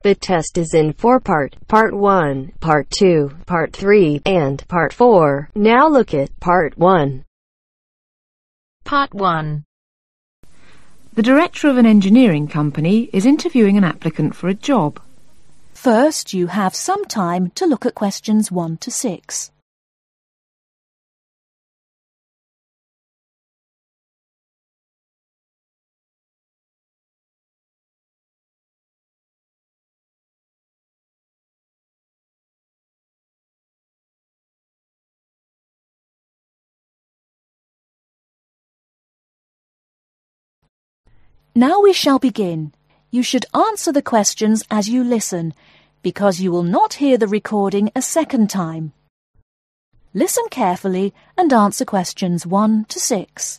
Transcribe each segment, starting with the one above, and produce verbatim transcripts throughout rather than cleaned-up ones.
The test is in four part, part one, part two, part three, and part four. Now look at part one. Part one. The director of an engineering company is interviewing an applicant for a job. First, you have some time to look at questions one to six. Now we shall begin. You should answer the questions as you listen, because you will not hear the recording a second time. Listen carefully and answer questions one to six.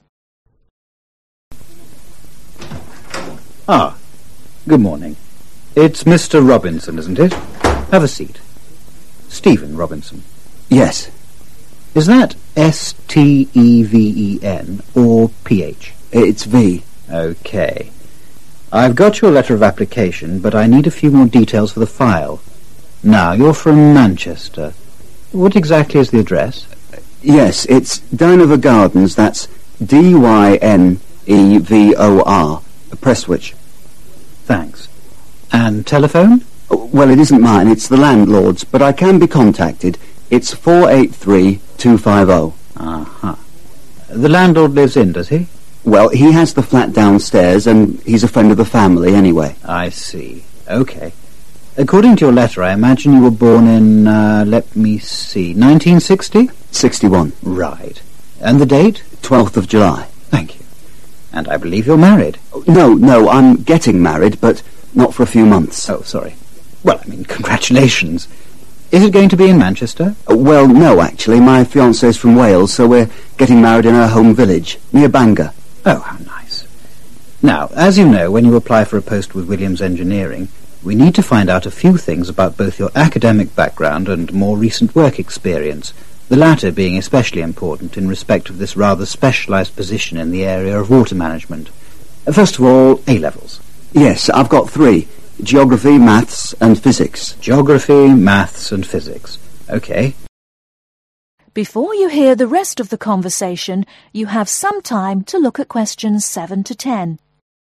Ah, good morning. It's Mister Robinson, isn't it? Have a seat. Stephen Robinson. Yes. Is that S T E V E N or P H? It's V. OK. I've got your letter of application, but I need a few more details for the file. Now, you're from Manchester. What exactly is the address? Yes, it's Dynevor Gardens. That's D Y N E V O R, Prestwich. Thanks. And telephone? Oh, well, it isn't mine, it's the landlord's, but I can be contacted. It's four eight three two five zero. Uh-huh. The landlord lives in, does he? Well, he has the flat downstairs, and he's a friend of the family anyway. I see. OK. According to your letter, I imagine you were born in, uh, let me see, nineteen sixty? sixty-one. Right. And the date? twelfth of July. Thank you. And I believe you're married. No, no, I'm getting married, but not for a few months. Oh, sorry. Well, I mean, congratulations. Is it going to be in Manchester? Uh, well, no, actually. My fiancée's from Wales, so we're getting married in her home village, near Bangor. Oh, how nice. Now, as you know, when you apply for a post with Williams Engineering, we need to find out a few things about both your academic background and more recent work experience, the latter being especially important in respect of this rather specialised position in the area of water management. First of all, A-levels. Yes, I've got three. Geography, maths and physics. Geography, maths and physics. OK. Before you hear the rest of the conversation, you have some time to look at questions seven to ten.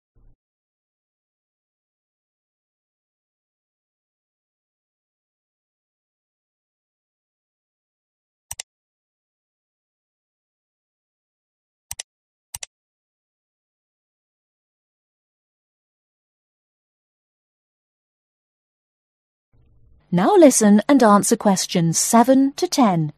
Now listen and answer questions seven to ten.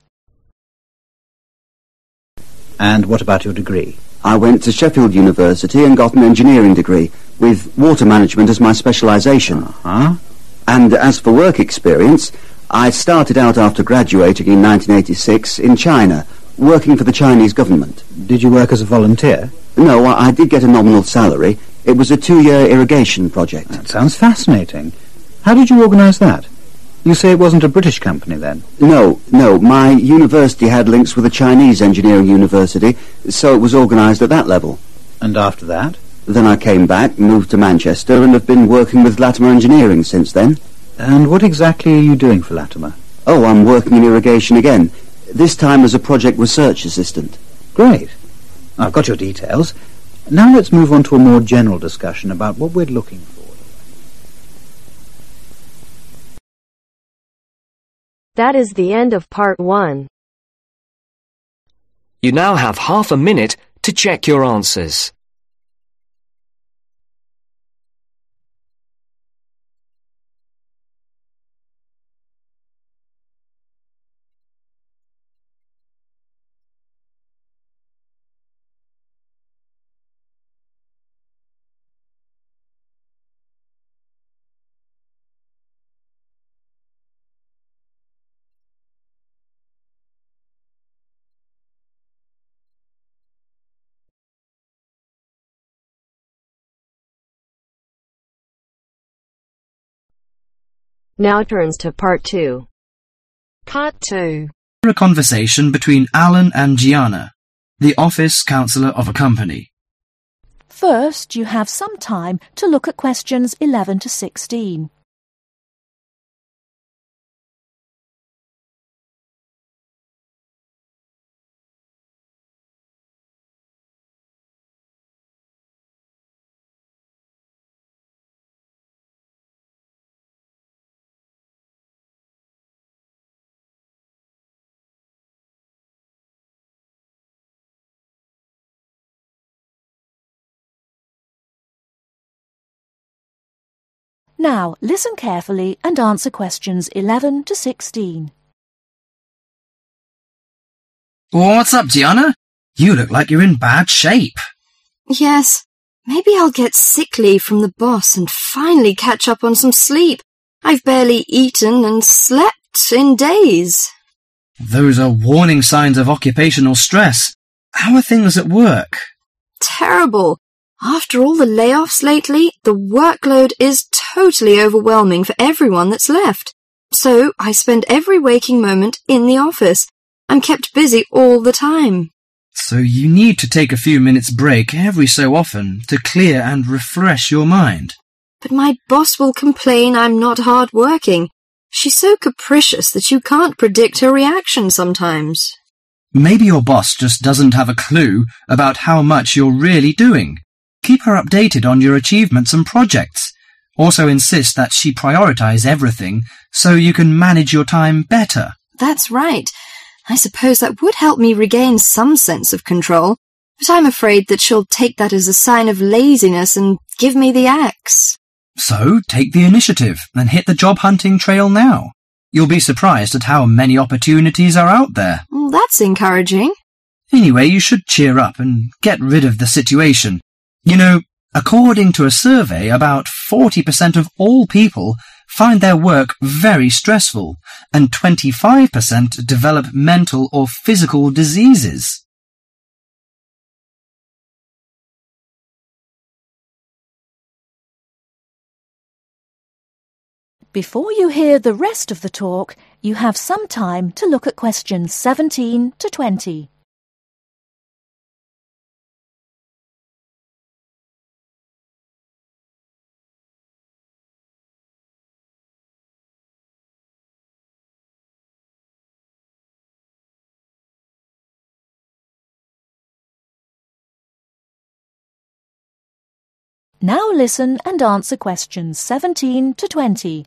And what about your degree? I went to Sheffield University and got an engineering degree, with water management as my specialisation. Uh-huh. And as for work experience, I started out after graduating in nineteen eighty-six in China, working for the Chinese government. Did you work as a volunteer? No, I, I did get a nominal salary. It was a two-year irrigation project. That sounds fascinating. How did you organise that? You say it wasn't a British company, then? No, no. My university had links with a Chinese engineering university, so it was organised at that level. And after that? Then I came back, moved to Manchester, and have been working with Latimer Engineering since then. And what exactly are you doing for Latimer? Oh, I'm working in irrigation again, this time as a project research assistant. Great. I've got your details. Now let's move on to a more general discussion about what we're looking for. That is the end of part one. You now have half a minute to check your answers. Now turns to part two. Part two. A conversation between Alan and Gianna, the office counsellor of a company. First, you have some time to look at questions eleven to sixteen. Now, listen carefully and answer questions eleven to sixteen. What's up, Gianna? You look like you're in bad shape. Yes, maybe I'll get sick leave from the boss and finally catch up on some sleep. I've barely eaten and slept in days. Those are warning signs of occupational stress. How are things at work? Terrible. After all the layoffs lately, the workload is totally overwhelming for everyone that's left. So I spend every waking moment in the office. I'm kept busy all the time. So you need to take a few minutes break every so often to clear and refresh your mind. But my boss will complain I'm not hard-working. She's so capricious that you can't predict her reaction sometimes. Maybe your boss just doesn't have a clue about how much you're really doing. Keep her updated on your achievements and projects. Also insist that she prioritize everything so you can manage your time better. That's right. I suppose that would help me regain some sense of control, but I'm afraid that she'll take that as a sign of laziness and give me the axe. So take the initiative and hit the job hunting trail now. You'll be surprised at how many opportunities are out there. Well, that's encouraging. Anyway, you should cheer up and get rid of the situation. You know, according to a survey, about forty percent of all people find their work very stressful, and twenty-five percent develop mental or physical diseases. Before you hear the rest of the talk, you have some time to look at questions seventeen to twenty. Now listen and answer questions seventeen to twenty.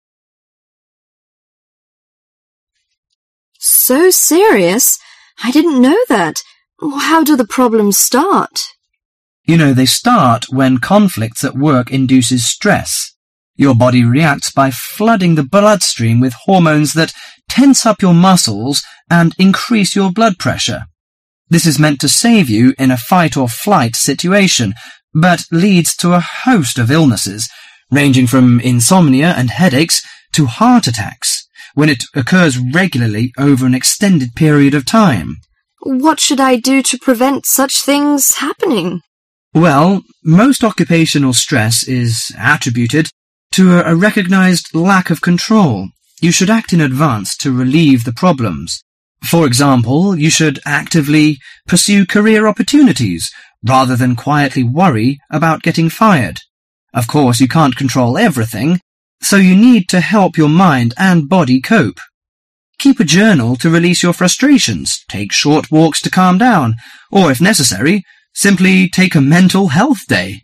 So serious? I didn't know that. How do the problems start? You know, they start when conflicts at work induces stress. Your body reacts by flooding the bloodstream with hormones that tense up your muscles and increase your blood pressure. This is meant to save you in a fight-or-flight situation, but leads to a host of illnesses, ranging from insomnia and headaches to heart attacks, when it occurs regularly over an extended period of time. What should I do to prevent such things happening? Well, most occupational stress is attributed to a, a recognized lack of control. You should act in advance to relieve the problems. For example, you should actively pursue career opportunities rather than quietly worry about getting fired. Of course, you can't control everything, so you need to help your mind and body cope. Keep a journal to release your frustrations, take short walks to calm down, or if necessary, simply take a mental health day.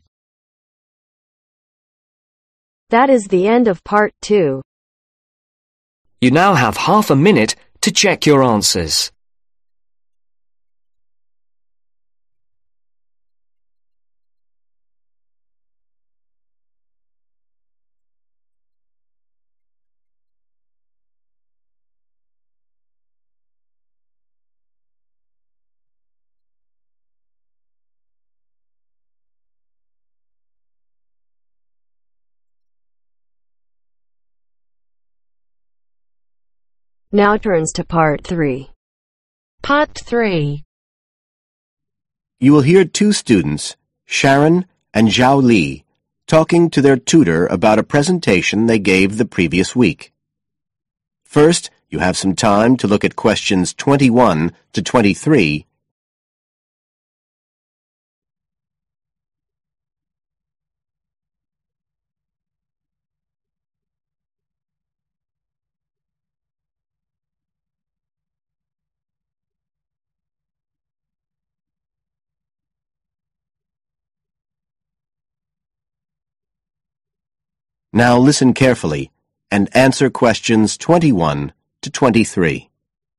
That is the end of part two. You now have half a minute to check your answers. Now turns to part three. Part three. You will hear two students, Sharon and Zhao Li, talking to their tutor about a presentation they gave the previous week. First, you have some time to look at questions twenty-one to twenty-three. Now listen carefully and answer questions twenty-one to twenty-three.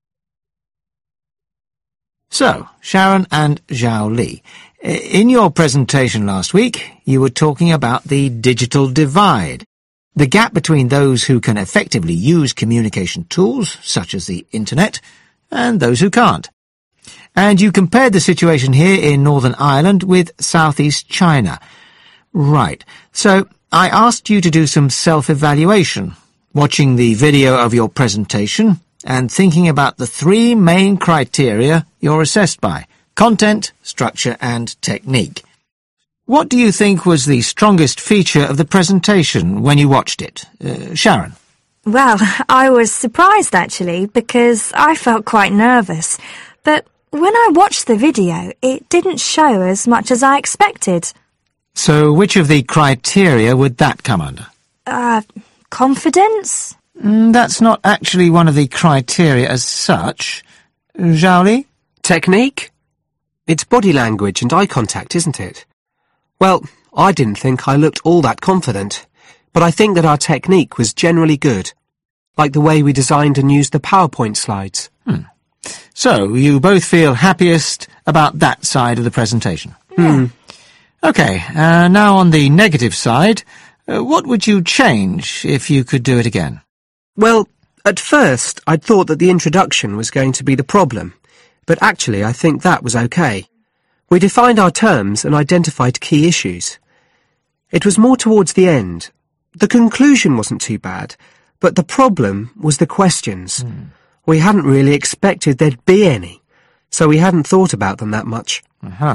So, Sharon and Zhao Li, in your presentation last week, you were talking about the digital divide. the gap between those who can effectively use communication tools, such as the Internet, and those who can't. And you compared the situation here in Northern Ireland with Southeast China. Right. So I asked you to do some self-evaluation, watching the video of your presentation and thinking about the three main criteria you're assessed by: content, structure, and technique. What do you think was the strongest feature of the presentation when you watched it? Uh, Sharon? Well, I was surprised, actually, because I felt quite nervous. But when I watched the video, it didn't show as much as I expected. So which of the criteria would that come under? Uh, confidence? Mm, that's not actually one of the criteria as such. Zhao Li? Technique? It's body language and eye contact, isn't it? Well, I didn't think I looked all that confident, but I think that our technique was generally good, like the way we designed and used the PowerPoint slides. Hmm. So, you both feel happiest about that side of the presentation? Yeah. Hmm. OK, uh, now on the negative side, uh, what would you change if you could do it again? Well, at first I'd thought that the introduction was going to be the problem, but actually I think that was OK. We defined our terms and identified key issues. It was more towards the end. The conclusion wasn't too bad, but the problem was the questions. Mm. We hadn't really expected there'd be any, so we hadn't thought about them that much. Uh-huh.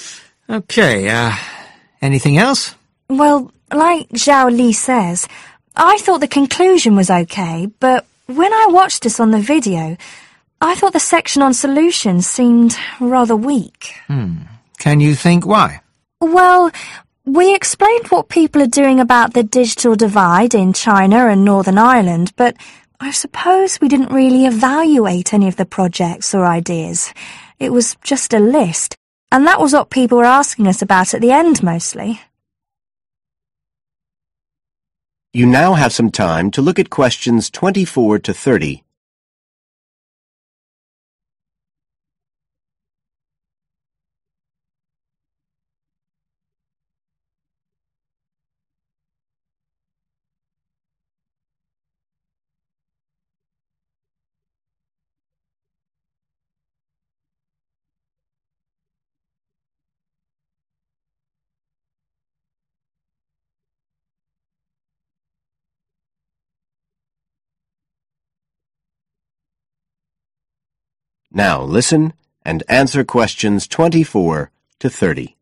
OK, uh, anything else? Well, like Zhao Li says, I thought the conclusion was okay, but when I watched this on the video, I thought the section on solutions seemed rather weak. Hmm. Can you think why? Well, we explained what people are doing about the digital divide in China and Northern Ireland, but I suppose we didn't really evaluate any of the projects or ideas. It was just a list, and that was what people were asking us about at the end mostly. You now have some time to look at questions twenty-four to thirty. Now listen and answer questions twenty-four to thirty.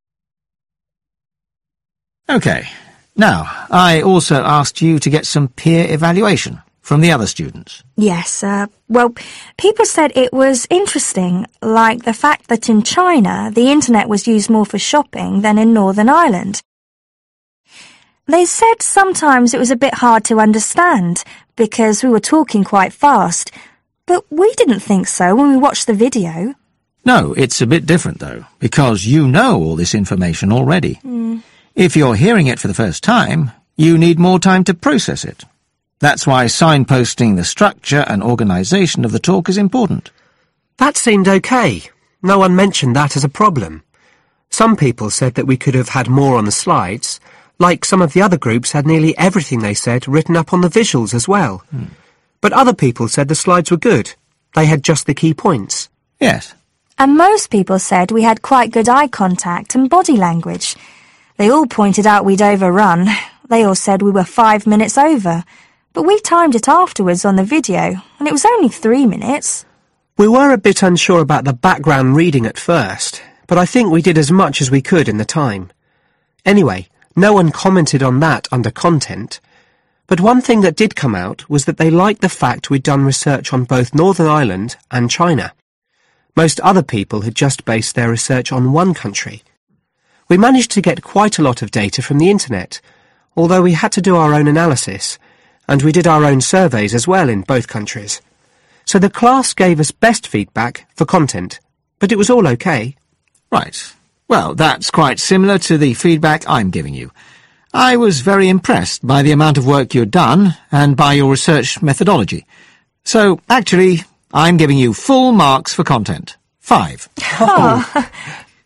OK. Now, I also asked you to get some peer evaluation from the other students. Yes, uh, well, people said it was interesting, like the fact that in China the internet was used more for shopping than in Northern Ireland. They said sometimes it was a bit hard to understand because we were talking quite fast, but we didn't think so when we watched the video. No, it's a bit different, though, because you know all this information already. Mm. If you're hearing it for the first time, you need more time to process it. That's why signposting the structure and organisation of the talk is important. That seemed okay. No one mentioned that as a problem. Some people said that we could have had more on the slides, like some of the other groups had nearly everything they said written up on the visuals as well. Hmm. But other people said the slides were good. They had just the key points. Yes. And most people said we had quite good eye contact and body language. They all pointed out we'd overrun. They all said we were five minutes over. But we timed it afterwards on the video, and it was only three minutes. We were a bit unsure about the background reading at first, but I think we did as much as we could in the time. Anyway, no one commented on that under content. But one thing that did come out was that they liked the fact we'd done research on both Northern Ireland and China. Most other people had just based their research on one country. We managed to get quite a lot of data from the internet, although we had to do our own analysis, and we did our own surveys as well in both countries. So the class gave us best feedback for content, but it was all okay. Right. Well, that's quite similar to the feedback I'm giving you. I was very impressed by the amount of work you'd done and by your research methodology. So, actually, I'm giving you full marks for content. Five. Oh.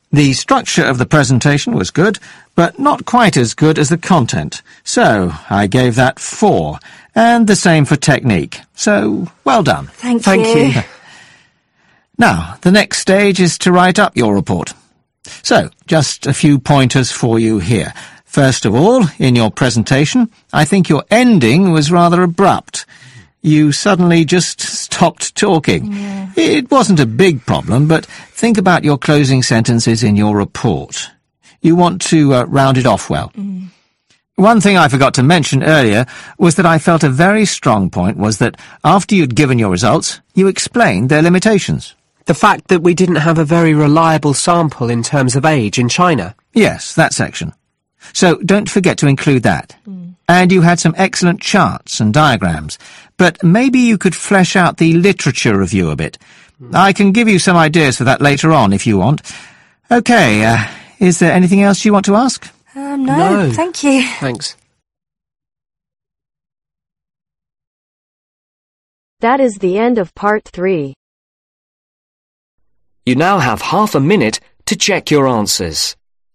The structure of the presentation was good, but not quite as good as the content. So I gave that four, and the same for technique. So, well done. Thank, Thank you. you. Now, the next stage is to write up your report. So, just a few pointers for you here. First of all, in your presentation, I think your ending was rather abrupt. You suddenly just stopped talking. Yeah. It wasn't a big problem, but think about your closing sentences in your report. You want to uh, round it off well. Mm. One thing I forgot to mention earlier was that I felt a very strong point was that after you'd given your results, you explained their limitations. The fact that we didn't have a very reliable sample in terms of age in China. Yes, that section. So don't forget to include that. Mm. And you had some excellent charts and diagrams, but maybe you could flesh out the literature review a bit. Mm. I can give you some ideas for that later on if you want. Okay, uh, is there anything else you want to ask? Um, no, No. thank you. Thanks. That is the end of part three. You now have half a minute to check your answers.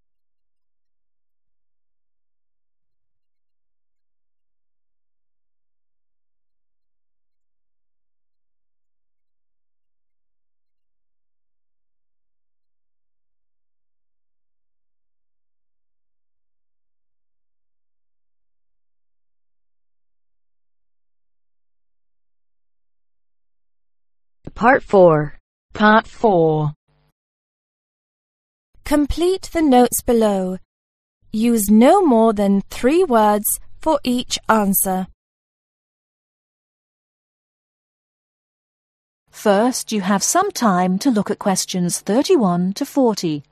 Part four. Part four. Complete the notes below. Use no more than three words for each answer. First, you have some time to look at questions thirty-one to forty.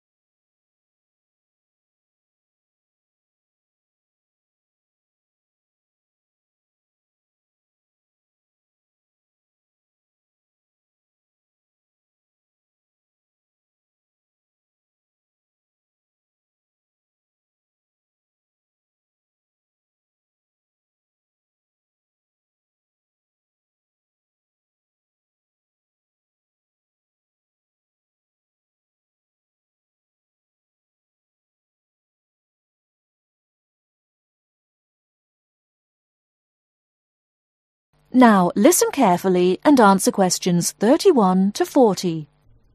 Now listen carefully and answer questions thirty-one to forty.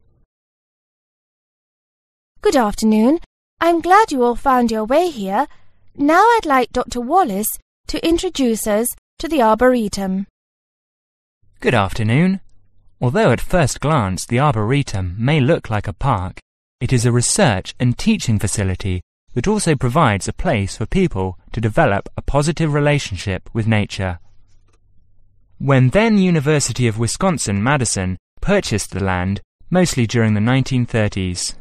Good afternoon. I'm glad you all found your way here. Now I'd like Doctor Wallace to introduce us to the Arboretum. Good afternoon. Although at first glance the Arboretum may look like a park, it is a research and teaching facility that also provides a place for people to develop a positive relationship with nature. When then University of Wisconsin-Madison purchased the land, mostly during the nineteen thirties,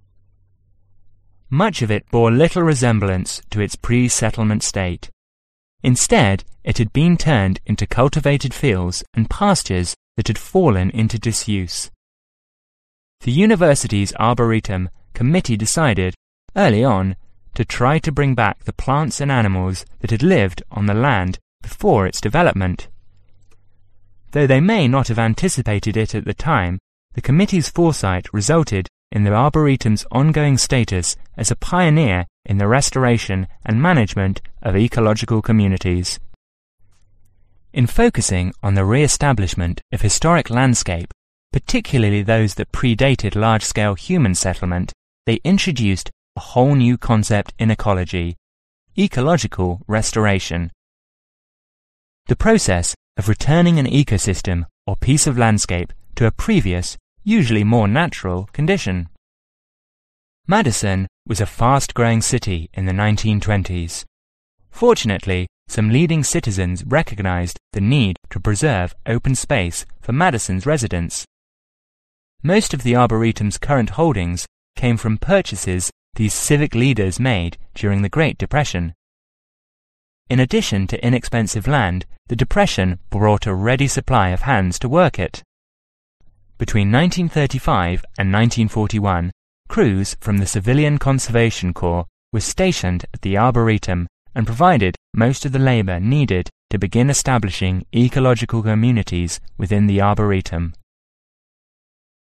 much of it bore little resemblance to its pre-settlement state. Instead, it had been turned into cultivated fields and pastures that had fallen into disuse. The university's Arboretum committee decided, early on, to try to bring back the plants and animals that had lived on the land before its development. Though they may not have anticipated it at the time, the committee's foresight resulted in the Arboretum's ongoing status as a pioneer in the restoration and management of ecological communities. In focusing on the re-establishment of historic landscape, particularly those that predated large-scale human settlement, they introduced a whole new concept in ecology: ecological restoration. The process of returning an ecosystem or piece of landscape to a previous, usually more natural, condition. Madison was a fast-growing city in the nineteen twenties. Fortunately, some leading citizens recognized the need to preserve open space for Madison's residents. Most of the Arboretum's current holdings came from purchases these civic leaders made during the Great Depression. In addition to inexpensive land, the Depression brought a ready supply of hands to work it. Between nineteen thirty-five and nineteen forty-one, crews from the Civilian Conservation Corps were stationed at the Arboretum and provided most of the labor needed to begin establishing ecological communities within the Arboretum.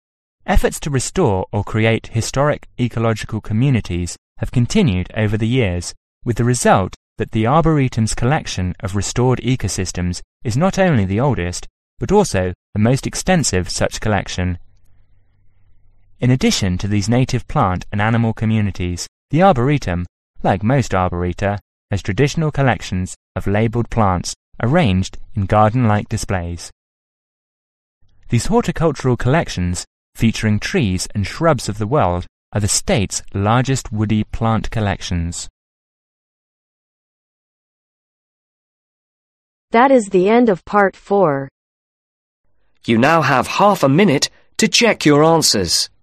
Efforts to restore or create historic ecological communities have continued over the years, with the result that the Arboretum's collection of restored ecosystems is not only the oldest, but also the most extensive such collection. In addition to these native plant and animal communities, the Arboretum, like most arboreta, has traditional collections of labelled plants arranged in garden-like displays. These horticultural collections, featuring trees and shrubs of the world, are the state's largest woody plant collections. That is the end of part four. You now have half a minute to check your answers.